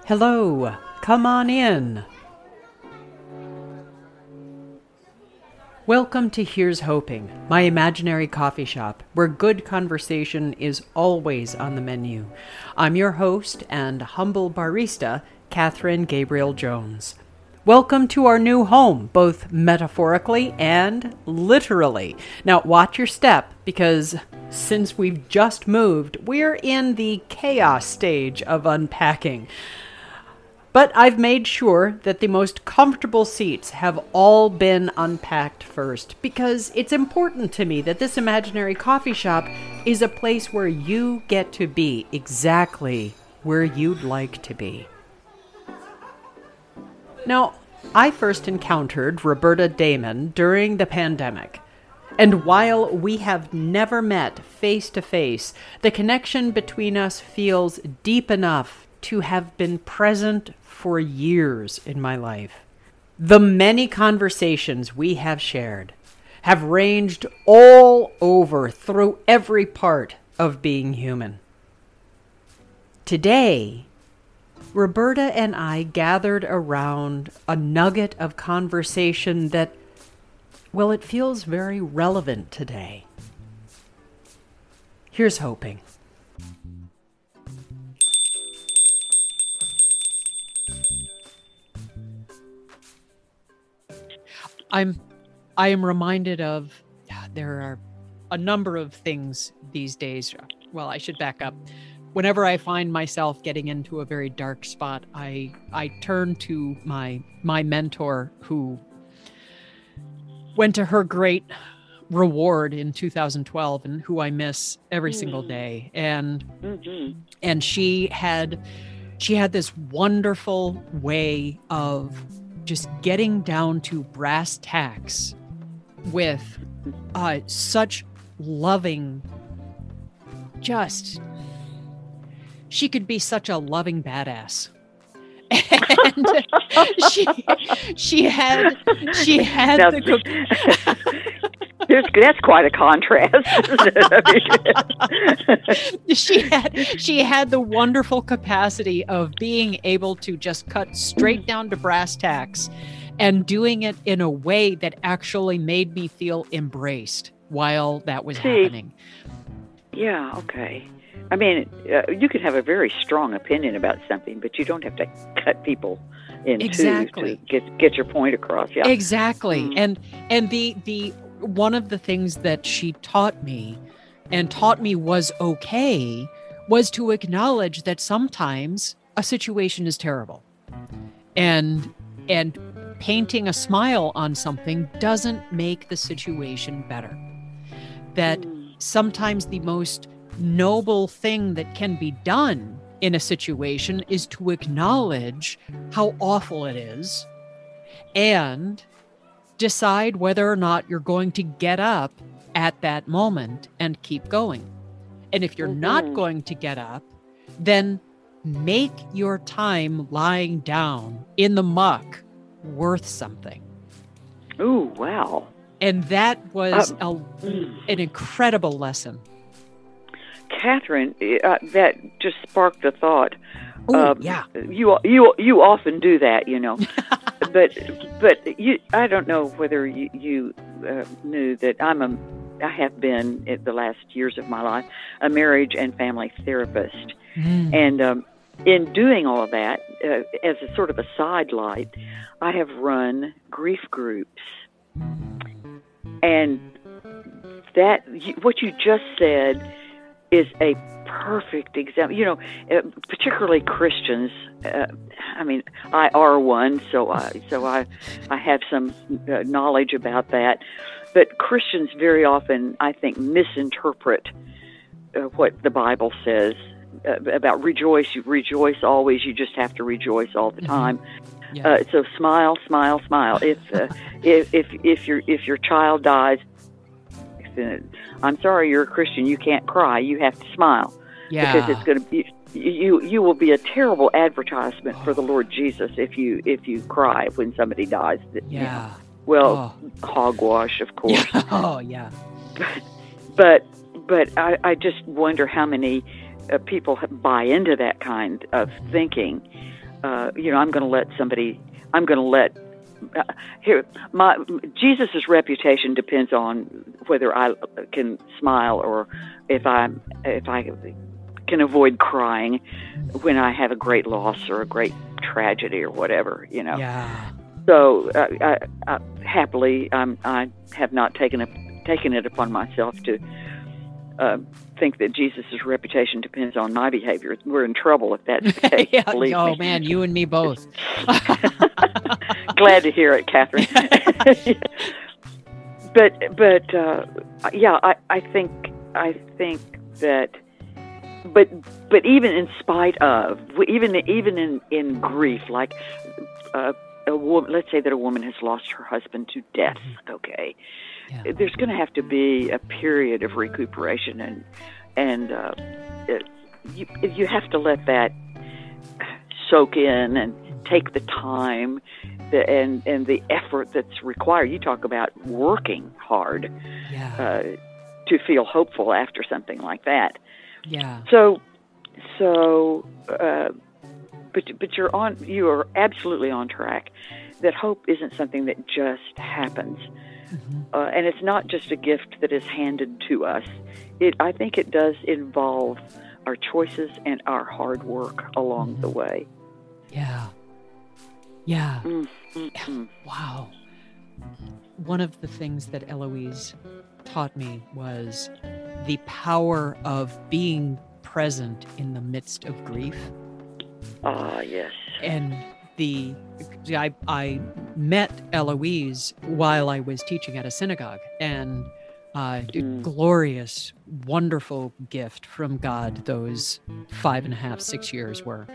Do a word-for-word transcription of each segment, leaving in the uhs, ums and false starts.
Hello, come on in. Welcome to Here's Hoping, my imaginary coffee shop, where good conversation is always on the menu. I'm your host and humble barista, Catherine Gabriel Jones. Welcome to our new home, both metaphorically and literally. Now, watch your step, because since we've just moved, we're in the chaos stage of unpacking. But I've made sure that the most comfortable seats have all been unpacked first, because it's important to me that this imaginary coffee shop is a place where you get to be exactly where you'd like to be. Now, I first encountered Roberta Damon during the pandemic. And while we have never met face to face, the connection between us feels deep enough to have been present for years in my life. The many conversations we have shared have ranged all over through every part of being human. Today, Roberta and I gathered around a nugget of conversation that, well, it feels very relevant today. Here's hoping. I'm, I am reminded of, there are a number of things these days. Well, I should back up. Whenever I find myself getting into a very dark spot, I I turn to my my mentor, who went to her great reward in two thousand twelve, and who I miss every mm. single day. And mm-hmm. and she had she had this wonderful way of just getting down to brass tacks with uh, such loving, just, she could be such a loving badass. And she, she had, she had now, the... There's, that's quite a contrast. she had she had the wonderful capacity of being able to just cut straight down to brass tacks and doing it in a way that actually made me feel embraced while that was See, happening. Yeah, okay. I mean, uh, you can have a very strong opinion about something, but you don't have to cut people in exactly. two to get get your point across. Yeah, exactly. Mm. And and the the one of the things that she taught me and taught me was okay was to acknowledge that sometimes a situation is terrible, and and painting a smile on something doesn't make the situation better. That mm. sometimes the most noble thing that can be done in a situation is to acknowledge how awful it is and decide whether or not you're going to get up at that moment and keep going. And if you're mm-hmm. not going to get up, then make your time lying down in the muck worth something. Ooh, wow. And that was um, a, an incredible lesson. Catherine, uh, that just sparked a thought. Ooh, um, yeah. You you you often do that, you know. but but you, I don't know whether you, you uh, knew that I'm a I have been in the last years of my life a marriage and family therapist, mm. and um, in doing all of that, uh, as a sort of a sidelight, I have run grief groups, and that what you just said is a perfect example. You know, uh, particularly Christians. Uh, I mean, I are one, so I so I I have some uh, knowledge about that. But Christians very often, I think, misinterpret uh, what the Bible says uh, about rejoice. You rejoice always. You just have to rejoice all the time. Mm-hmm. Yeah. Uh, so smile, smile, smile. If uh, if if if your if your child dies, I'm sorry, you're a Christian. You can't cry. You have to smile. Yeah. Because it's going to be you. You will be a terrible advertisement for the Lord Jesus if you if you cry when somebody dies. Yeah. You know. Well, oh. hogwash, of course. Yeah. Oh, yeah. But but I, I just wonder how many uh, people buy into that kind of thinking. uh, you know, I'm going to let somebody, I'm going to let, uh, here, my, Jesus' reputation depends on whether I can smile or if I, if I can avoid crying when I have a great loss or a great tragedy or whatever, you know. Yeah. So uh, I, I, happily, um, I have not taken a, taken it upon myself to uh, think that Jesus' reputation depends on my behavior. We're in trouble if that's the case. Yeah. Believe Oh me. man, you and me both. Glad to hear it, Catherine. but but uh, yeah, I, I think I think that. But but even in spite of, even even in, in grief, like uh, a woman, let's say that a woman has lost her husband to death, okay, yeah. There's going to have to be a period of recuperation, and and uh, it, you you have to let that soak in and take the time, the, and and the effort that's required. You talk about working hard, yeah. uh, to feel hopeful after something like that. Yeah. So, so, uh, but but you're on. You are absolutely on track. That hope isn't something that just happens, mm-hmm. uh, and it's not just a gift that is handed to us. It, I think, it does involve our choices and our hard work along mm-hmm. the way. Yeah. Yeah. Mm-hmm. Wow. One of the things that Eloise taught me was the power of being present in the midst of grief. Ah, yes. And the I, I met Eloise while I was teaching at a synagogue, and uh, mm. glorious, wonderful gift from God those five and a half, six years were.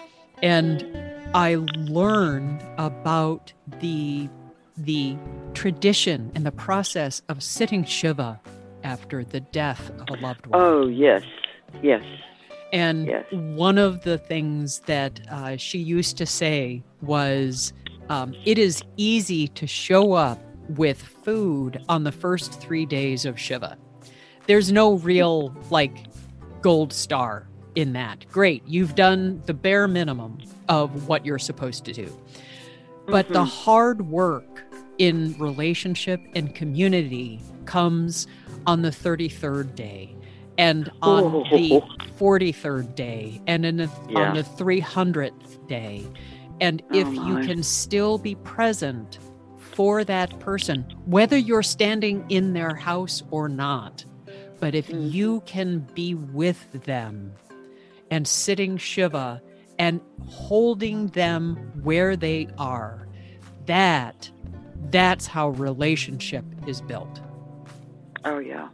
And I learned about the the tradition and the process of sitting Shiva after the death of a loved one. Oh, yes, yes. And yes. one of the things that uh, she used to say was, um, it is easy to show up with food on the first three days of Shiva. There's no real, like, gold star in that. Great, you've done the bare minimum of what you're supposed to do. But mm-hmm. the hard work in relationship and community comes on the thirty-third day, and on oh. the forty-third day, and in the, yeah. on the three hundredth day. And oh if my. you can still be present for that person, whether you're standing in their house or not, but if mm. you can be with them and sitting Shiva and holding them where they are, that that's how relationship is built. Oh, yeah.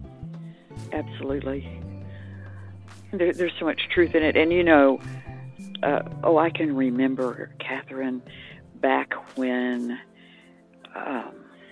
Absolutely. There, there's so much truth in it. And, you know, uh, oh, I can remember, Catherine, back when, um,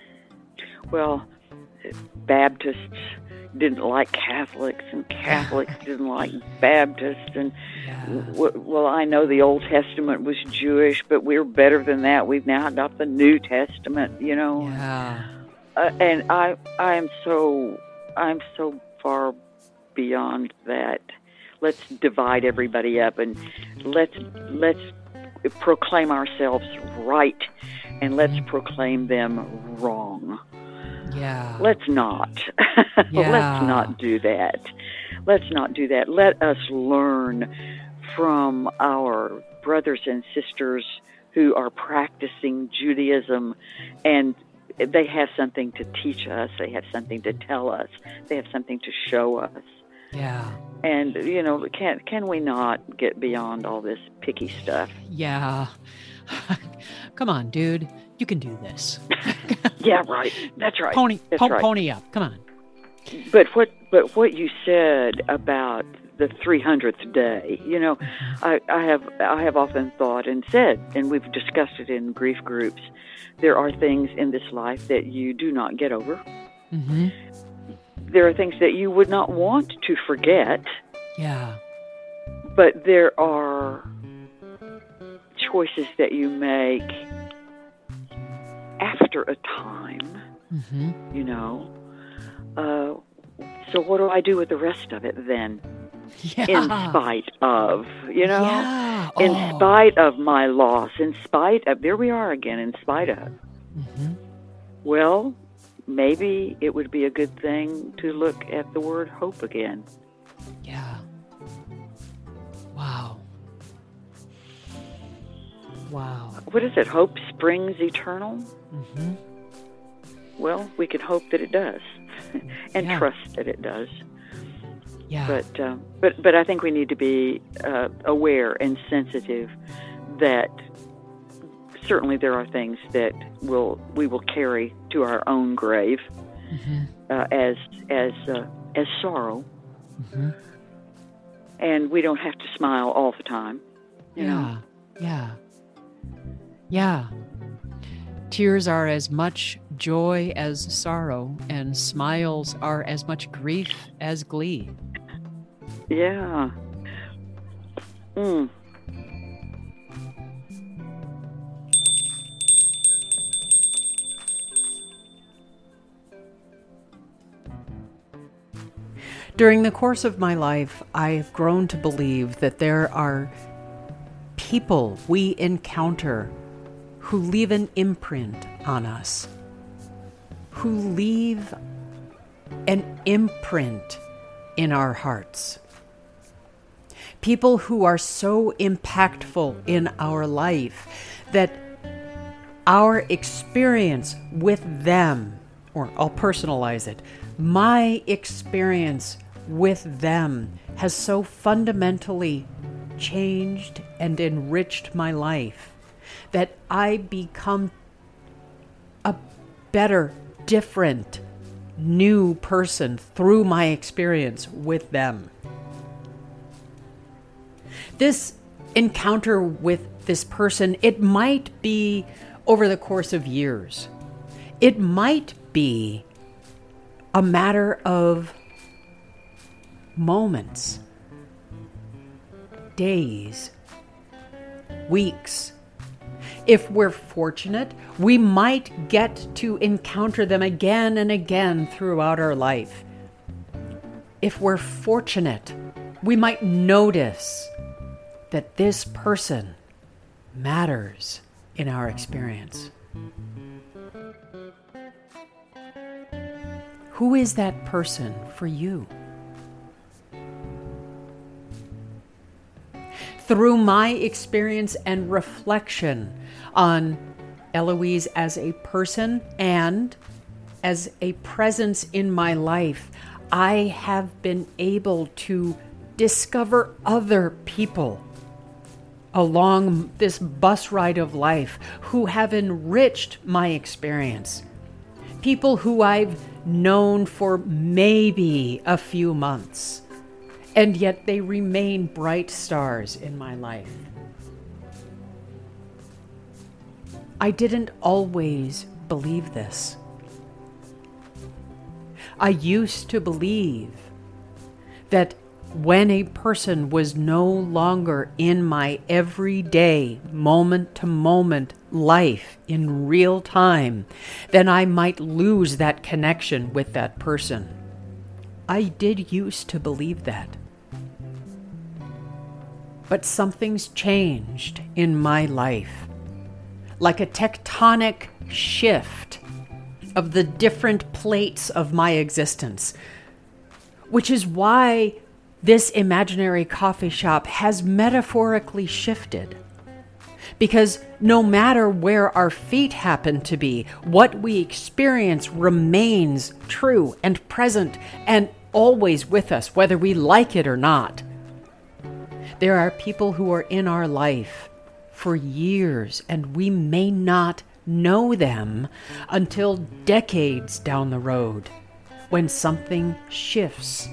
well, Baptists didn't like Catholics, and Catholics didn't like Baptists, and yeah. w- well, I know the Old Testament was Jewish, but we're better than that. We've now got the New Testament, you know. Yeah. Uh, and I, I am so, I'm so far beyond that. Let's divide everybody up, and let's let's proclaim ourselves right, and let's mm. proclaim them wrong. Yeah. Let's not. Yeah. Let's not do that. Let's not do that. Let us learn from our brothers and sisters who are practicing Judaism, and they have something to teach us. They have something to tell us. They have something to show us. Yeah. And, you know, can can we not get beyond all this picky stuff? Yeah. Come on, dude. You can do this. Yeah, right. That's right. Pony, That's po- right. pony up. Come on. But what, but what you said about the three hundredth day, you know, mm-hmm. I, I have, I have often thought and said, and we've discussed it in grief groups, there are things in this life that you do not get over. Mm-hmm. There are things that you would not want to forget. Yeah. But there are choices that you make after a time, mm-hmm. you know. Uh, so what do I do with the rest of it then? Yeah. in spite of, you know, Yeah. in Oh. spite of my loss, in spite of, there we are again, in spite of. Mm-hmm. Well, maybe it would be a good thing to look at the word hope again. Yeah. Wow. Wow. What is it? Hope springs eternal? Mm-hmm. Well, we can hope that it does, and Yeah. trust that it does. Yeah. But uh, but but I think we need to be uh, aware and sensitive that certainly there are things that will we will carry to our own grave Mm-hmm. uh, as as uh, as sorrow, Mm-hmm. and we don't have to smile all the time. You Yeah. know? Yeah. Yeah. Tears are as much joy as sorrow, and smiles are as much grief as glee. Yeah. Mm. During the course of my life, I've grown to believe that there are people we encounter who leave an imprint on us, who leave an imprint in our hearts. People who are so impactful in our life that our experience with them, or I'll personalize it, my experience with them has so fundamentally changed and enriched my life that I become a better, different, new person through my experience with them. This encounter with this person, it might be over the course of years. It might be a matter of moments, days, weeks. If we're fortunate, we might get to encounter them again and again throughout our life. If we're fortunate, we might notice that this person matters in our experience. Who is that person for you? Through my experience and reflection on Eloise as a person and as a presence in my life, I have been able to discover other people along this bus ride of life who have enriched my experience. People who I've known for maybe a few months, and yet they remain bright stars in my life. I didn't always believe this. I used to believe that when a person was no longer in my everyday, moment-to-moment life in real time, then I might lose that connection with that person. I did used to believe that. But something's changed in my life, like a tectonic shift of the different plates of my existence, which is why this imaginary coffee shop has metaphorically shifted. Because no matter where our feet happen to be, what we experience remains true and present and always with us, whether we like it or not. There are people who are in our life for years, and we may not know them until decades down the road, when something shifts.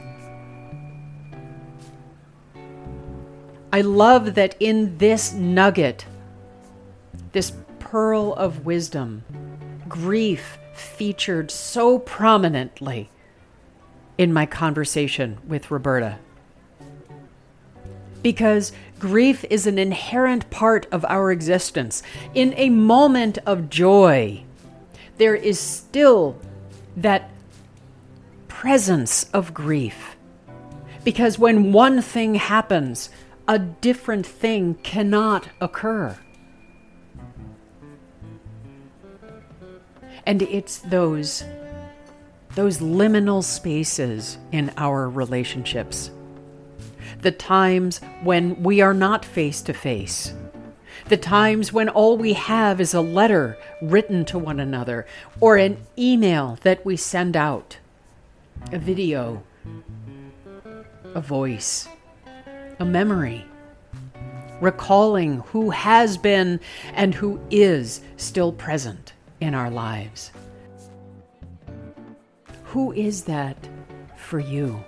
I love that in this nugget, this pearl of wisdom, grief featured so prominently in my conversation with Roberta. Because grief is an inherent part of our existence. In a moment of joy, there is still that presence of grief. Because when one thing happens, a different thing cannot occur. And it's those, those liminal spaces in our relationships. The times when we are not face to face. The times when all we have is a letter written to one another, or an email that we send out, a video, a voice, a memory, recalling who has been and who is still present in our lives. Who is that for you?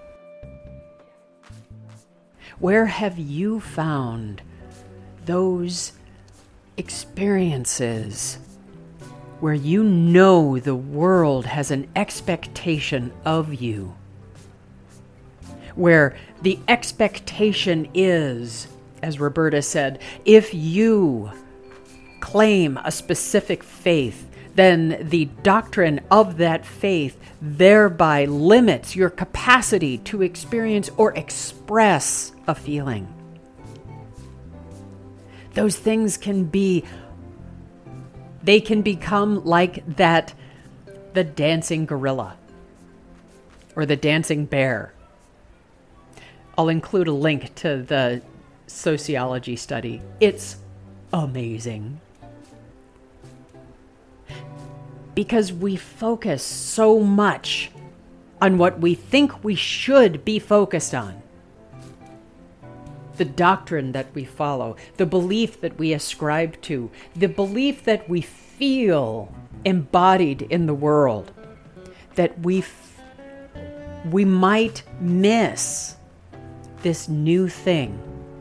Where have you found those experiences where you know the world has an expectation of you? Where the expectation is, as Roberta said, if you claim a specific faith, then the doctrine of that faith thereby limits your capacity to experience or express a feeling. Those things can be, they can become like that, the dancing gorilla or the dancing bear. I'll include a link to the sociology study. It's amazing. Because we focus so much on what we think we should be focused on. The doctrine that we follow, the belief that we ascribe to, the belief that we feel embodied in the world, that we f- we might miss this new thing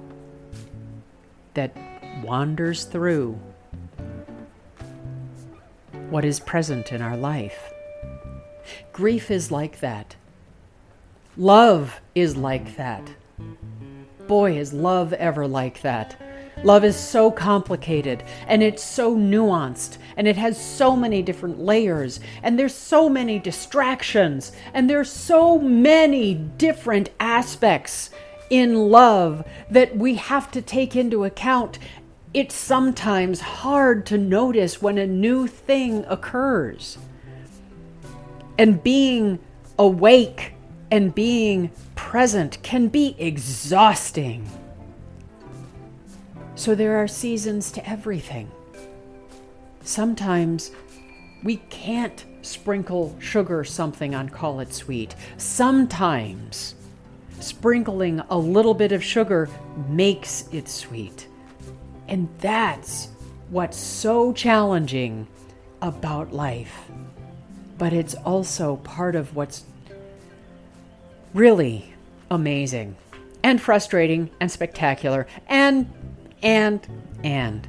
that wanders through what is present in our life. Grief is like that. Love is like that. Boy, is love ever like that. Love is so complicated, and it's so nuanced, and it has so many different layers, and there's so many distractions, and there's so many different aspects in love that we have to take into account. It's sometimes hard to notice when a new thing occurs. And being awake and being present can be exhausting. So there are seasons to everything. Sometimes we can't sprinkle sugar something on Call It Sweet. Sometimes sprinkling a little bit of sugar makes it sweet. And that's what's so challenging about life. But it's also part of what's really amazing and frustrating and spectacular and, and, and.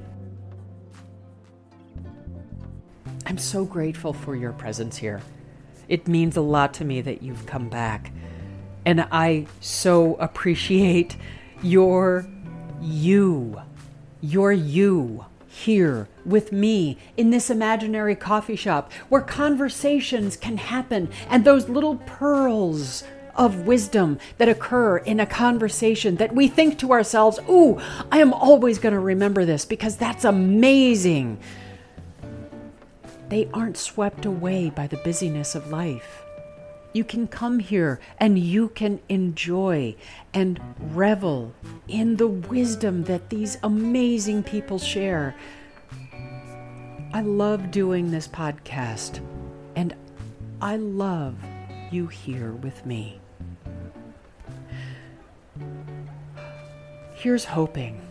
I'm so grateful for your presence here. It means a lot to me that you've come back. And I so appreciate your you. You're you here with me in this imaginary coffee shop where conversations can happen, and those little pearls of wisdom that occur in a conversation that we think to ourselves, ooh, I am always going to remember this because that's amazing. They aren't swept away by the busyness of life. You can come here and you can enjoy and revel in the wisdom that these amazing people share. I love doing this podcast, and I love you here with me. Here's hoping.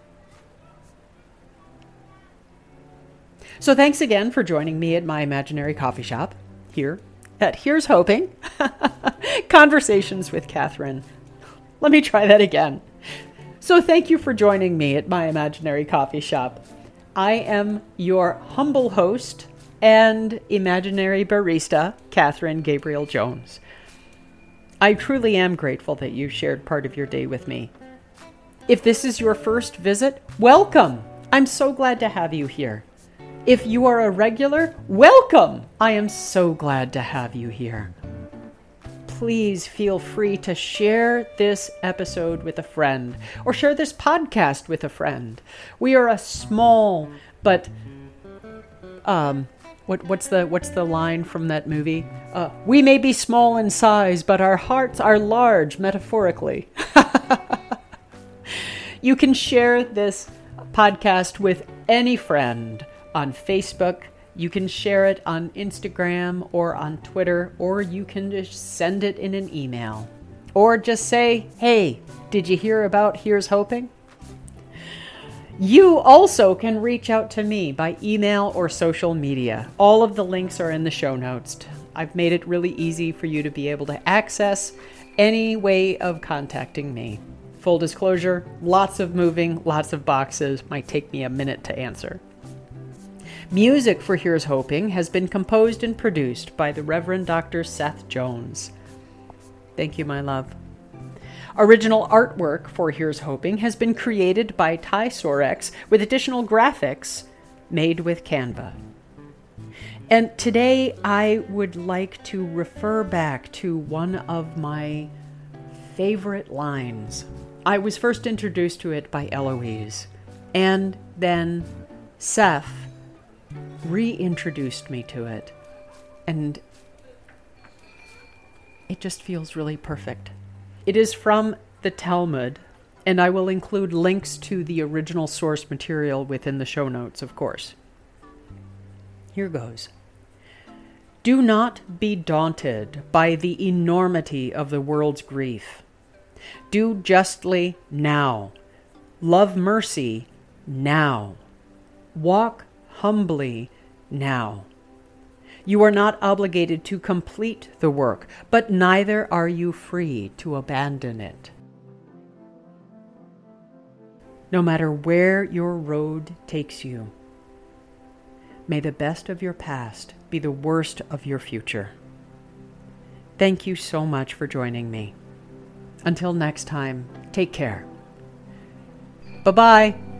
So thanks again for joining me at my imaginary coffee shop here at Here's Hoping. Conversations with Catherine. Let me try that again. So thank you for joining me at my imaginary coffee shop. I am your humble host and imaginary barista, Catherine Gabriel Jones. I truly am grateful that you shared part of your day with me. If this is your first visit, welcome. I'm so glad to have you here. If you are a regular, welcome. I am so glad to have you here. please feel free to share this episode with a friend or share this podcast with a friend. We are a small but um what what's the what's the line from that movie? Uh, we may be small in size, but our hearts are large, metaphorically. You can share this podcast with any friend on Facebook. You can share it on Instagram or on Twitter, or you can just send it in an email. Or just say, hey, did you hear about Here's Hoping? You also can reach out to me by email or social media. All of the links are in the show notes. I've made it really easy for you to be able to access any way of contacting me. Full disclosure, lots of moving, lots of boxes. Might take me a minute to answer. Music for Here's Hoping has been composed and produced by the Reverend Doctor Seth Jones. Thank you, my love. Original artwork for Here's Hoping has been created by Ty Sorex with additional graphics made with Canva. And today I would like to refer back to one of my favorite lines. I was first introduced to it by Eloise, and then Seth reintroduced me to it, and it just feels really perfect. It is from the Talmud, and I will include links to the original source material within the show notes, of course. Here goes. Do not be daunted by the enormity of the world's grief. Do justly now. Love mercy now. Walk humbly now. You are not obligated to complete the work, but neither are you free to abandon it. No matter where your road takes you, may the best of your past be the worst of your future. Thank you so much for joining me. Until next time, take care. Bye-bye.